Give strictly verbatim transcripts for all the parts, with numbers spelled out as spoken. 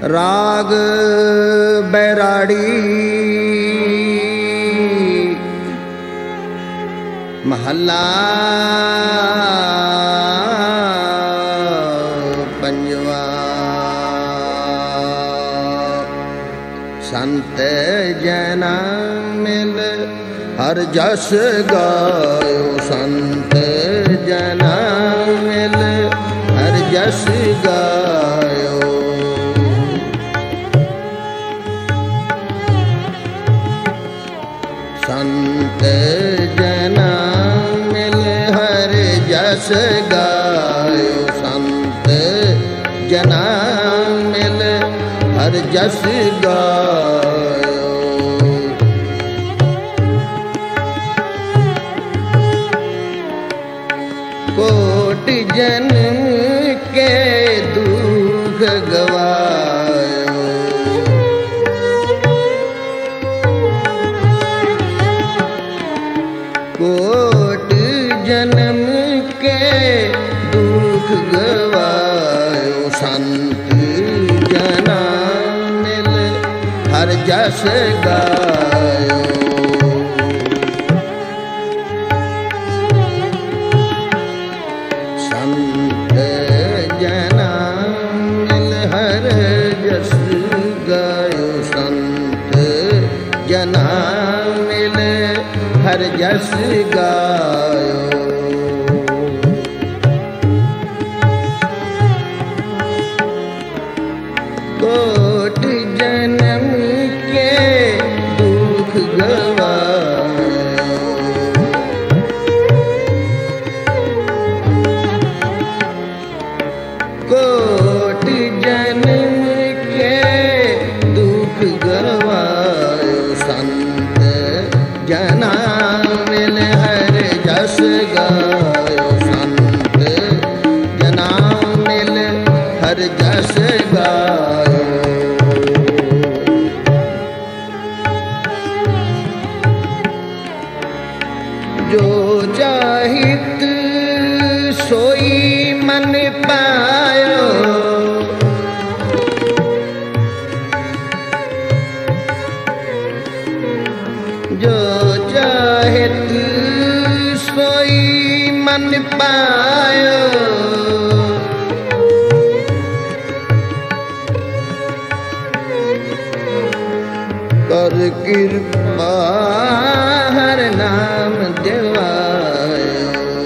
राग बैराड़ी महला पंजवा। संत जना मिल हर जस गायो, संत जना मिल हर जस गायो। संत जना मिल हर जस गायो, संत जना मिल हर जस गायो। कोटि जन्म के दुख गवायो, कोटि जन्म के दुख गवायो। संत जना मिल हर जस गायो। संत जना मिल हर जस गायो, संत जना मिल हर जस गायो। कोटि जन्म के दुख गवायो, कोटि जन्म के दुख गवायो। संत जना मिल हर जस गायो, संत जना मिल हर जस गायो। जो चाहित सोई मन पायो, जो चाहित सोई मन पायो। कर कृपा हर नाम देवायो,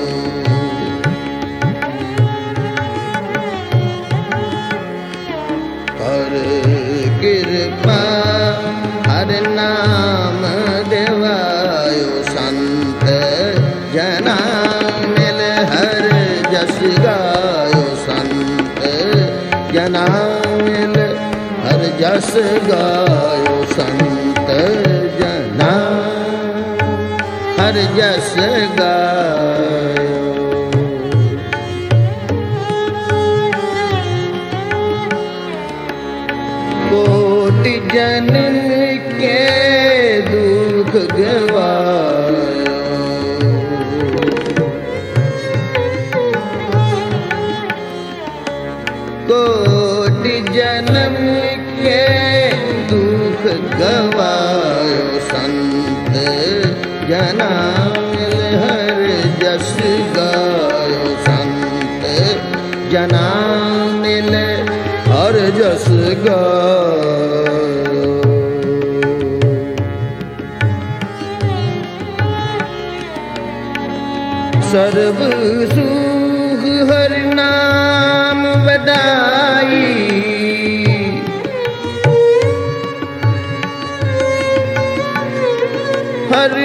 कर कृपा हर नाम देवायो। संत जना मिल हर जस गायो, संत जना मिल हर जस गायो। संत जना हर जस गायो। कोटि जन्म के दुख गवायो, कोटि जन्म के दुख गवायो। संत जना मिल हर जस गायो, संत जना मिल हर जस गायो। सर्व सुख हर नाम बदाई, हर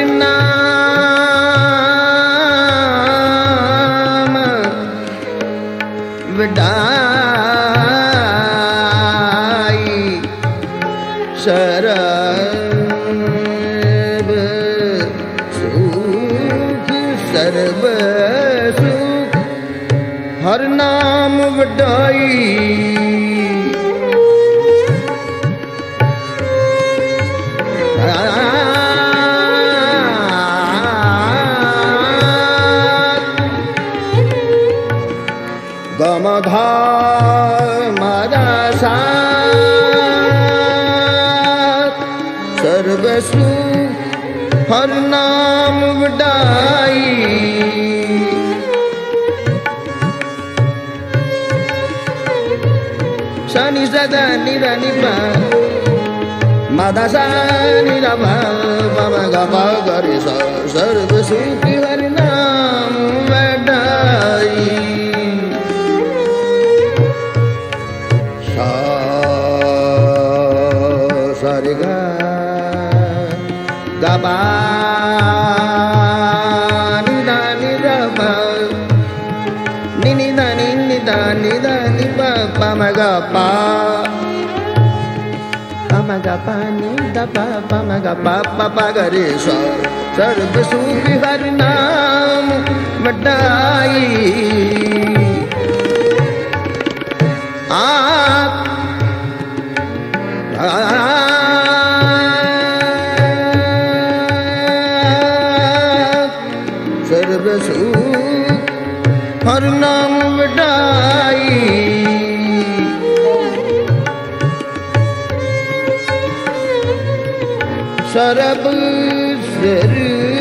नाम वडाई। सर्व सुख सर्व सुख हर नाम वडाई। गमधा मदा सा सुख हर नाम वडाई शनि सदा निरा निपा मादा सा निरा भा बाबा गा पा गरे सा सर्व सुख हर नाम वडाई सा सारे गा गा पा निदा निरा भा नि नि दा नि नि दा नि दा नि पा पा मा गा पा पा मा गा पा नि दा पा पा मा गा पा पा पा गा रे सा सर्व सुख हर नाम वडाई आप सर्व सुख हर नाम वडाई सरब सर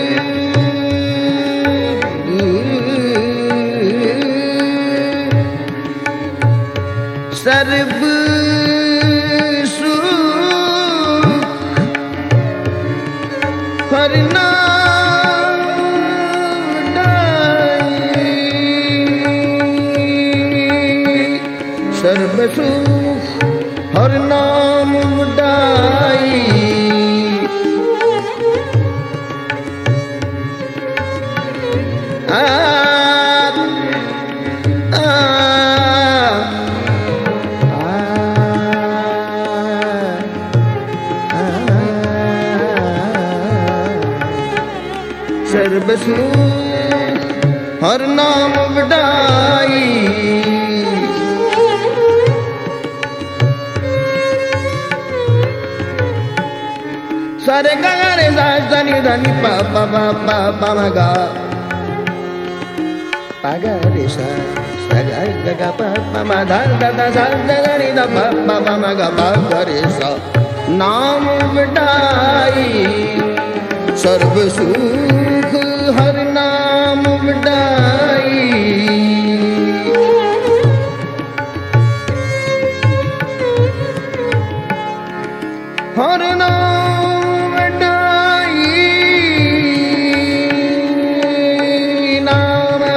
सर्ब सुख हर नाम वडाई सर्व सुख हर नाम वडाई आ आ सर्व सुख हर नाम वडाई सारे गा रे सा सा नि दा नि पा पा पा पा पा मा गा पा गा रे सा सा गा गा गा पा पा मा धा धा धा सा धा गा रे दा पा पा पा मा गा पा गा रे सा नाम वडाई सर्व सुख हर नाम वडाई हर नाम वडाई नाम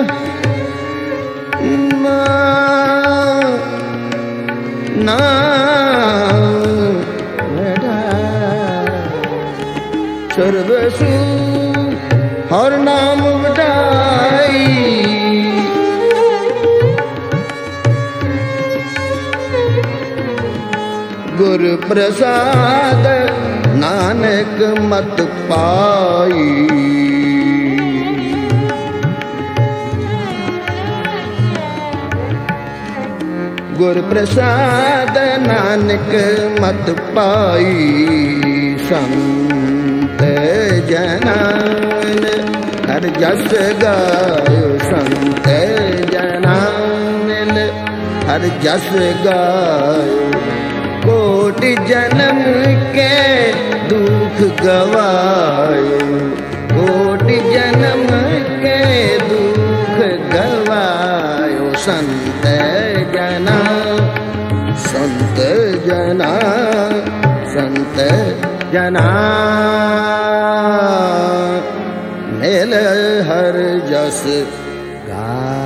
नाम सर्व सुख हर नाम वडाई गुर प्रसाद नानक मत पाई गुर प्रसाद नानक मत पाई संत जनान हर जस गायो संत जनान हर जस गायो कोटि जन्म के दुख गवायो कोटि जन्म के दुख गवायो संत जना संत जना संत जना मेल हर जस गा